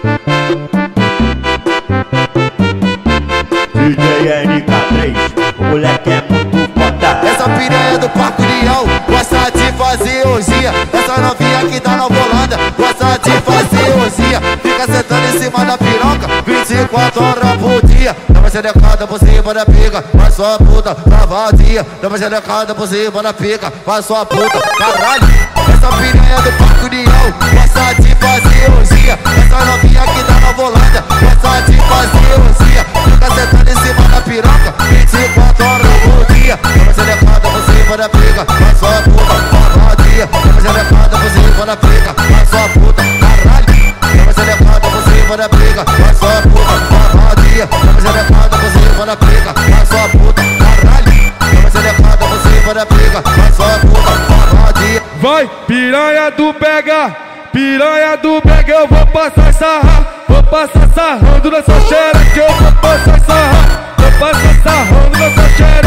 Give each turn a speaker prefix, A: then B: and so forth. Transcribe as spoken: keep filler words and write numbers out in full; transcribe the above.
A: D J N K três, o moleque é muito foda.
B: Essa piranha do Parque União gosta de fazer orgia. Essa novinha que tá na Holanda gosta de fazer orgia. Fica sentando em cima da piroca vinte e quatro horas por dia. Dá uma xerecada por cima da pica, faz sua puta, tá vazia. Dá uma xerecada por cima da pica, faz sua puta, caralho. Essa piranha do Parque União gosta de fazer orgia. Essa novinha que tá na Holanda gosta de fazer orgia. Fica sentando em cima da piroca vinte e quatro horas por dia. Dá uma xerecada por cima da pica, faz sua puta, tá vazia. Dá uma xerecada por cima da pica, faz sua puta, caralho. Dá uma xerecada por cima da pica, faz sua puta, tá vazia. Dá uma xerecada por cima da pica, faz sua puta, caralho. Dá uma xerecada por cima da pica, faz sua puta, tá vazia.
C: Vai, piranha do pega, piranha do pega, eu vou passar sarra, vou passar sarrando na sua xereca, eu vou passar sarra, vou passar sarrando na sua xereca.